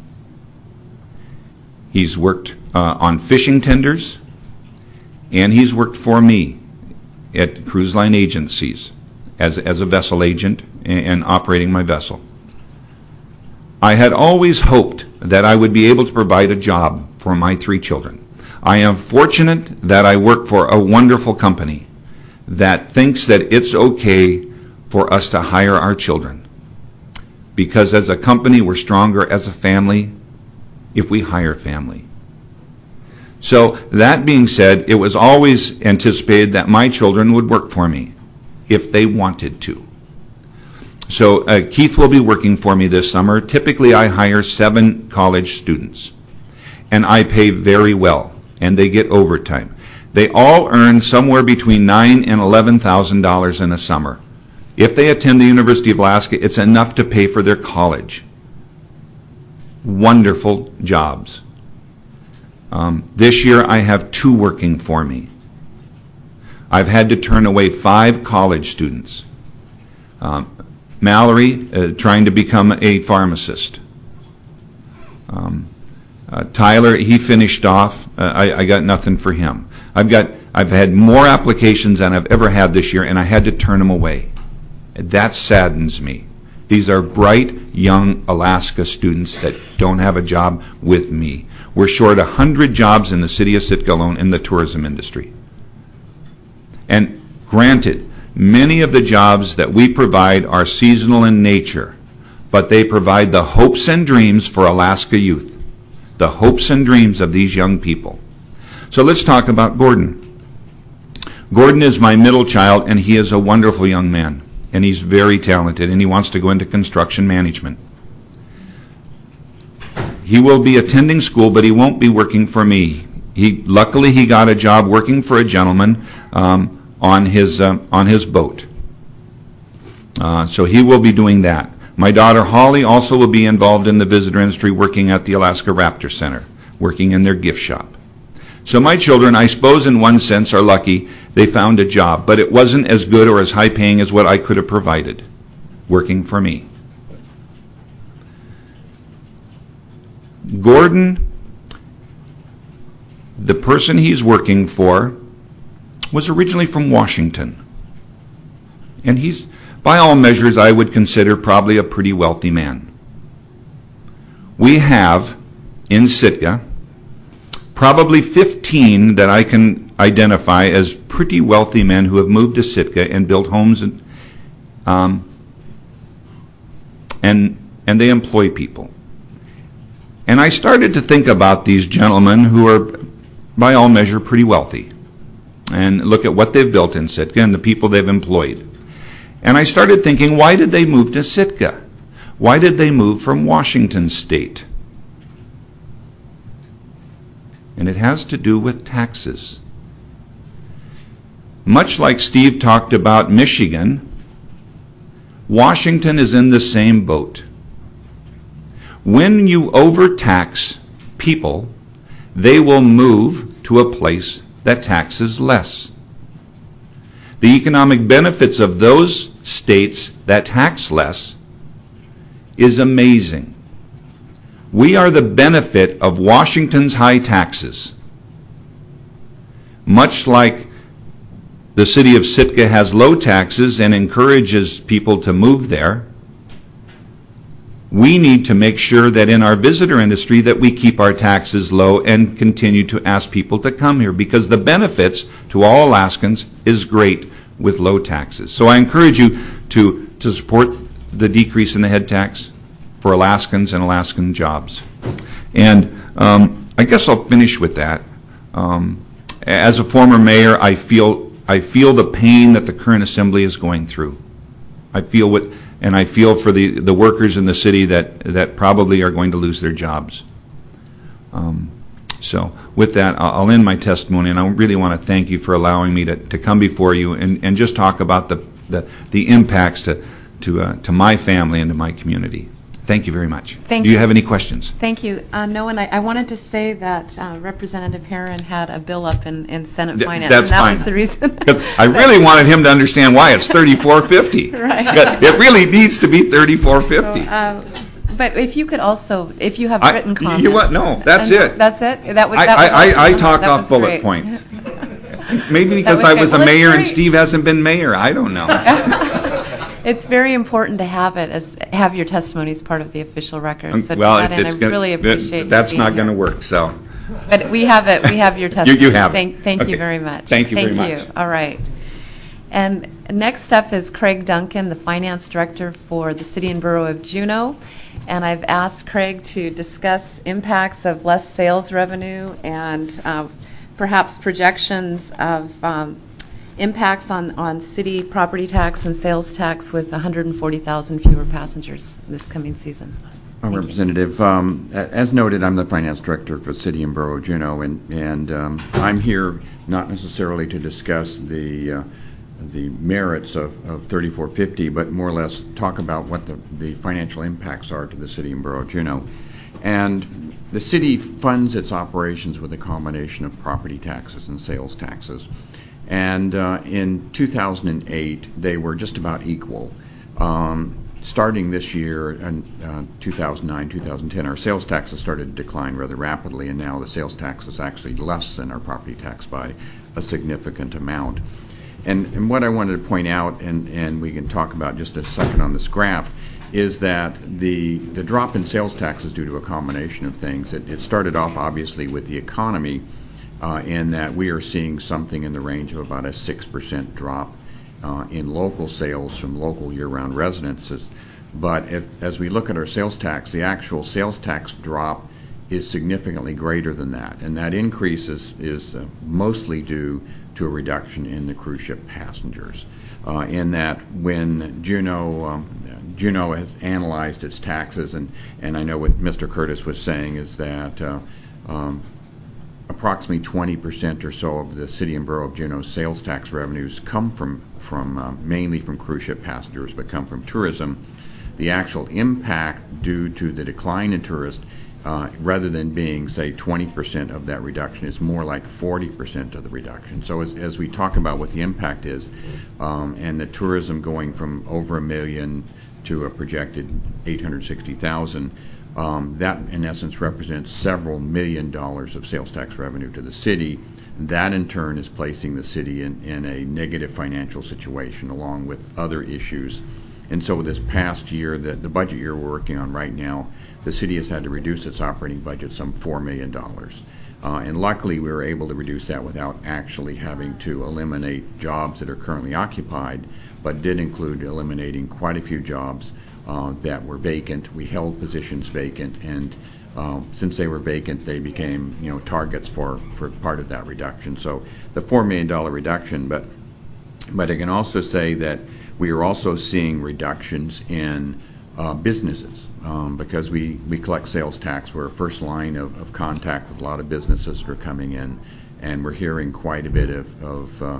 He's worked uh, on fishing tenders, and he's worked for me at cruise line agencies as as a vessel agent and, and operating my vessel. I had always hoped that I would be able to provide a job for my three children. I am fortunate that I work for a wonderful company that thinks that it's okay for us to hire our children, because as a company we're stronger as a family if we hire family. So that being said, it was always anticipated that my children would work for me if they wanted to. So uh, Keith will be working for me this summer. Typically I hire seven college students, and I pay very well, and they get overtime. They all earn somewhere between nine thousand dollars and eleven thousand dollars in a summer. If they attend the University of Alaska, it's enough to pay for their college. Wonderful jobs. Um, this year I have two working for me. I've had to turn away five college students. Um, Mallory, uh, trying to become a pharmacist. Um, uh, Tyler, he finished off. Uh, I, I got nothing for him. I've got, I've had more applications than I've ever had this year, and I had to turn them away. That saddens me. These are bright, young Alaska students that don't have a job with me. We're short one hundred jobs in the city of Sitka alone in the tourism industry. And granted, many of the jobs that we provide are seasonal in nature, but they provide the hopes and dreams for Alaska youth, the hopes and dreams of these young people. So let's talk about Gordon. Gordon is my middle child, and he is a wonderful young man, and he's very talented, and he wants to go into construction management. He will be attending school, but he won't be working for me. He, luckily, he got a job working for a gentleman um, on his uh, on his boat. Uh, so he will be doing that. My daughter Holly also will be involved in the visitor industry, working at the Alaska Raptor Center, working in their gift shop. So my children, I suppose in one sense, are lucky they found a job, but it wasn't as good or as high paying as what I could have provided working for me. Gordon, the person he's working for, was originally from Washington. And he's, by all measures, I would consider probably a pretty wealthy man. We have, in Sitka, probably fifteen that I can identify as pretty wealthy men who have moved to Sitka and built homes, and, um, and, and they employ people. And I started to think about these gentlemen who are, by all measure, pretty wealthy, and look at what they've built in Sitka and the people they've employed. And I started thinking, why did they move to Sitka? Why did they move from Washington State? And it has to do with taxes. much like Steve talked about Michigan, Washington is in the same boat. When you overtax people, they will move to a place that taxes less. The economic benefits of those states that tax less is amazing. We are the benefit of Washington's high taxes. Much like the city of Sitka has low taxes and encourages people to move there, we need to make sure that in our visitor industry that we keep our taxes low and continue to ask people to come here, because the benefits to all Alaskans is great with low taxes. So I encourage you to, to support the decrease in the head tax for Alaskans and Alaskan jobs. And um, I guess I'll finish with that. Um, as a former mayor, I feel I feel the pain that the current assembly is going through. I feel what, and I feel for the, the workers in the city that, that probably are going to lose their jobs. Um, so with that, I'll, I'll end my testimony, and I really want to thank you for allowing me to, to come before you and, and just talk about the, the, the impacts to, to, uh, to my family and to my community. Thank you very much. Thank Do you you. have any questions? Thank you. Uh, no, and I, I wanted to say that uh, Representative Herron had a bill up in, in Senate Th- Finance. that's and that fine. was the reason. Because I really wanted him to understand why it's thirty-four fifty. Right. It really needs to be thirty-four fifty. Uh, But if you could also, if you have I- written you comments. know what? No, that's and it. That's it? That was, I, that was I, I, I awesome. talk That off was bullet great. points. Maybe because was I great. was a Well, it's mayor and very- Steve hasn't been mayor. I don't know. It's very important to have it as, have your testimony as part of the official record. So to Well, that end, I it's gonna- really that- appreciate you That's being not going to here. work, so. But we have it, we have your You, testimony. you have it. Thank, thank Okay. you very much. Thank you very Thank much. you. All right. And next up is Craig Duncan, the Finance Director for the City and Borough of Juneau. And I've asked Craig to discuss impacts of less sales revenue and uh, perhaps projections of um, impacts on, on city property tax and sales tax with one hundred forty thousand fewer passengers this coming season. Uh, Representative, um, a- as noted, I'm the Finance Director for City and Borough of Juneau, and, and um, I'm here not necessarily to discuss the uh, the merits of, of thirty-four fifty, but more or less talk about what the, the financial impacts are to the City and Borough of Juneau. And the city funds its operations with a combination of property taxes and sales taxes. And uh, in two thousand eight, they were just about equal. Um, starting this year, in uh, two thousand nine, two thousand ten, our sales taxes started to decline rather rapidly, and now the sales tax is actually less than our property tax by a significant amount. And, and what I wanted to point out, and, and we can talk about just a second on this graph, is that the, the drop in sales tax is due to a combination of things. It, it started off, obviously, with the economy, uh, in that we are seeing something in the range of about a six percent drop uh, in local sales from local year-round residences. But if, as we look at our sales tax, the actual sales tax drop is significantly greater than that. And that increase is, is uh, mostly due to a reduction in the cruise ship passengers. Uh, in that when Juneau, um, Juneau has analyzed its taxes, and, and I know what Mister Curtis was saying is that uh, um, approximately twenty percent or so of the City and Borough of Juneau's sales tax revenues come from, from uh, mainly from cruise ship passengers, but come from tourism. The actual impact due to the decline in tourists, Uh, rather than being, say, twenty percent of that reduction, is more like forty percent of the reduction. So as, as we talk about what the impact is, um, and the tourism going from over a million to a projected eight hundred sixty thousand, um, that in essence represents several million dollars of sales tax revenue to the city. That in turn is placing the city in, in a negative financial situation along with other issues. And so this past year, the, the budget year we're working on right now, the city has had to reduce its operating budget some four million dollars. Uh, and luckily, we were able to reduce that without actually having to eliminate jobs that are currently occupied, but did include eliminating quite a few jobs uh, that were vacant. We held positions vacant, and uh, since they were vacant, they became, you know, targets for, for part of that reduction. So the four million dollars reduction, but, but I can also say that we are also seeing reductions in uh, businesses. Um, because we, we collect sales tax. We're a first line of, of contact with a lot of businesses that are coming in, and we're hearing quite a bit of, of uh,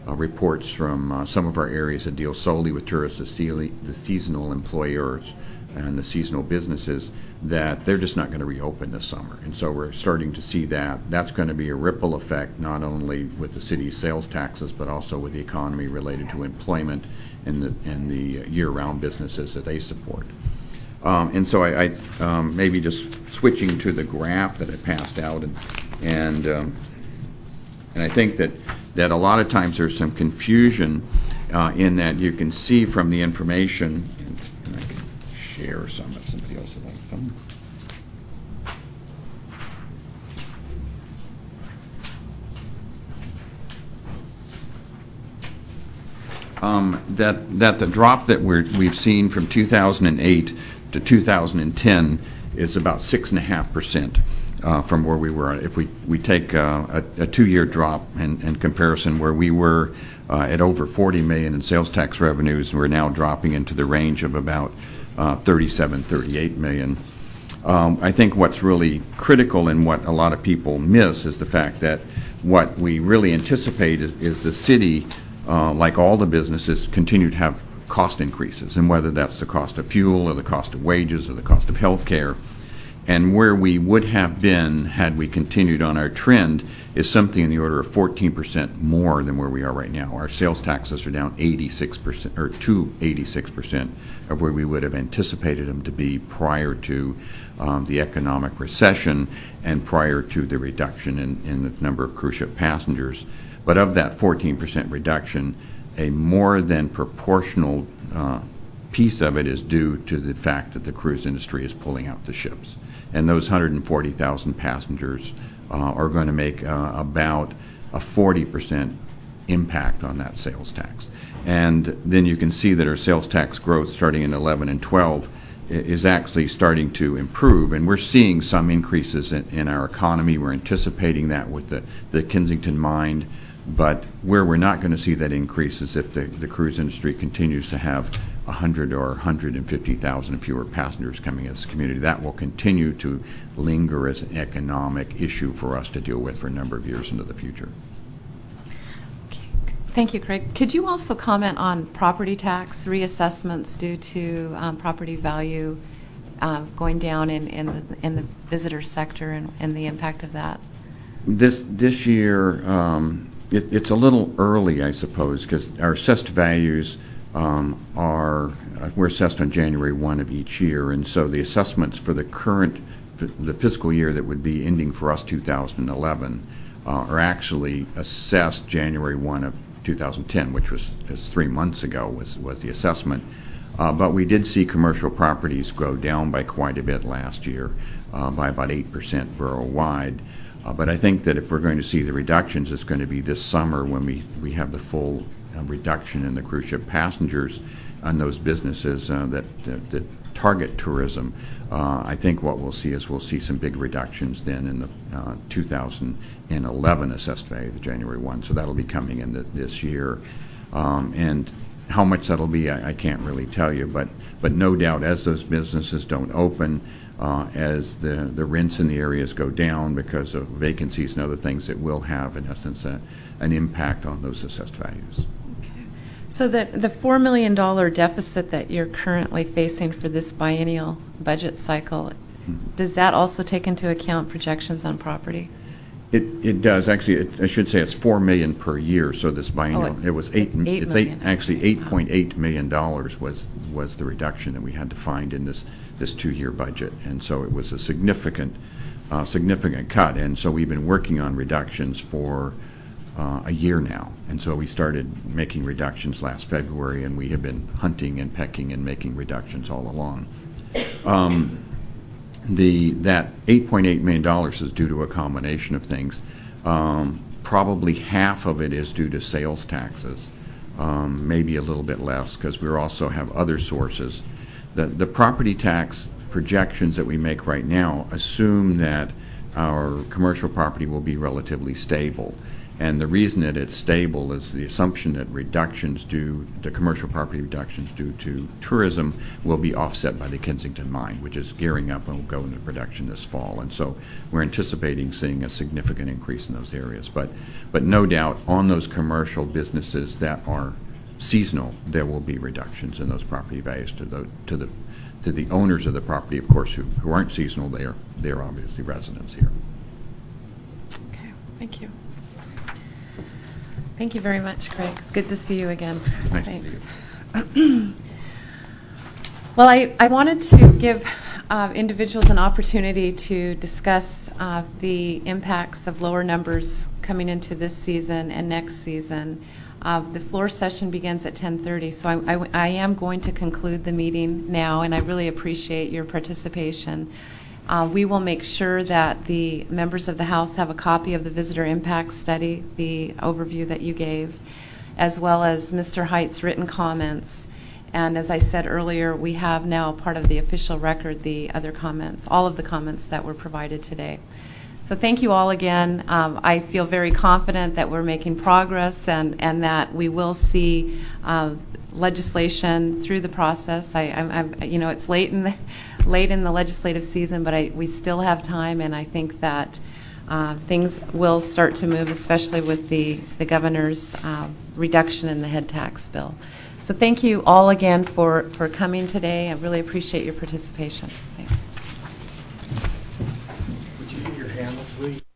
uh, reports from uh, some of our areas that deal solely with tourists, the, seali- the seasonal employers and the seasonal businesses, that they're just not going to reopen this summer. And so we're starting to see that. That's going to be a ripple effect, not only with the city's sales taxes, but also with the economy related to employment and the, and the year-round businesses that they support. Um, and so I, I um, maybe just switching to the graph that I passed out, and and, um, and I think that, that a lot of times there's some confusion uh, in that you can see from the information, and, and I can share some if somebody else would like some. Um, that that the drop that we're, we've seen from two thousand eight to two thousand ten is about six and a half percent from where we were. If we we take uh, a, a two-year drop in, in comparison, where we were uh, at over forty million in sales tax revenues, we're now dropping into the range of about uh, thirty-seven, thirty-eight million. Um, I think what's really critical and what a lot of people miss is the fact that what we really anticipate is, is the city, Uh, like all the businesses, continue to have cost increases, and whether that's the cost of fuel or the cost of wages or the cost of health care. And where we would have been had we continued on our trend is something in the order of fourteen percent more than where we are right now. Our sales taxes are down eighty-six percent, or to eighty-six percent of where we would have anticipated them to be prior to um, the economic recession and prior to the reduction in, in the number of cruise ship passengers. But of that fourteen percent reduction, a more than proportional uh, piece of it is due to the fact that the cruise industry is pulling out the ships. And those one hundred forty thousand passengers uh, are going to make uh, about a forty percent impact on that sales tax. And then you can see that our sales tax growth starting in eleven and twelve is actually starting to improve, and we're seeing some increases in, in our economy. We're anticipating that with the, the Kensington Mine. But where we're not going to see that increase is if the, the cruise industry continues to have one hundred or one hundred fifty thousand fewer passengers coming as a community. That will continue to linger as an economic issue for us to deal with for a number of years into the future. Okay. Thank you, Craig. Could you also comment on property tax reassessments due to um, property value uh, going down in, in, the, in the visitor sector and, and the impact of that? This, this year, um, It, it's a little early, I suppose, because our assessed values um, are, uh, we're assessed on January first of each year, and so the assessments for the current, the fiscal year that would be ending for us two thousand eleven, uh, are actually assessed January first of two thousand ten, which was, was three months ago was, was the assessment. Uh, but we did see commercial properties go down by quite a bit last year, uh, by about eight percent borough-wide. Uh, but I think that if we're going to see the reductions, it's going to be this summer when we, we have the full uh, reduction in the cruise ship passengers on those businesses uh, that, that, that target tourism. Uh, I think what we'll see is we'll see some big reductions then in the uh, two thousand eleven assessed value, the January first. So that'll be coming in the, this year. Um, and how much that'll be, I, I can't really tell you. But, but no doubt, as those businesses don't open, Uh, as the, the rents in the areas go down because of vacancies and other things, it will have, in essence, a, an impact on those assessed values. Okay. So the, the four million dollars deficit that you're currently facing for this biennial budget cycle, mm-hmm. does that also take into account projections on property? It, it does. Actually, it, I should say it's four million dollars per year, so this biennial, oh, it was eight, eight it's eight, actually eight point eight million dollars was, was the reduction that we had to find in this this two-year budget, and so it was a significant, uh, significant cut. And so we've been working on reductions for uh, a year now, and so we started making reductions last February, and we have been hunting and pecking and making reductions all along. Um, the that eight point eight million dollars is due to a combination of things. Um, probably half of it is due to sales taxes, um, maybe a little bit less because we also have other sources. The, the property tax projections that we make right now assume that our commercial property will be relatively stable. And the reason that it's stable is the assumption that reductions due, the commercial property reductions due to tourism will be offset by the Kensington mine, which is gearing up and will go into production this fall. And so we're anticipating seeing a significant increase in those areas. But, but no doubt on those commercial businesses that are seasonal, there will be reductions in those property values to the, to the, to the owners of the property, of course, who, who aren't seasonal. They are, they are obviously residents here. Okay, thank you. Thank you very much, Craig. It's good to see you again. Nice Thanks. to see you. Well, I, I wanted to give uh, individuals an opportunity to discuss uh, the impacts of lower numbers coming into this season and next season. Uh, the floor session begins at ten thirty, so I, I, I am going to conclude the meeting now, and I really appreciate your participation. Uh, we will make sure that the members of the House have a copy of the Visitor Impact Study, the overview that you gave, as well as Mister Height's written comments. And as I said earlier, we have now part of the official record the other comments, all of the comments that were provided today. So thank you all again. Um, I feel very confident that we're making progress and, and that we will see uh, legislation through the process. I, I'm, I'm, you know, it's late in the late in the legislative season, but I, we still have time, and I think that uh, things will start to move, especially with the the governor's uh, reduction in the head tax bill. So thank you all again for for coming today. I really appreciate your participation. Thanks. Would you give your hand, please?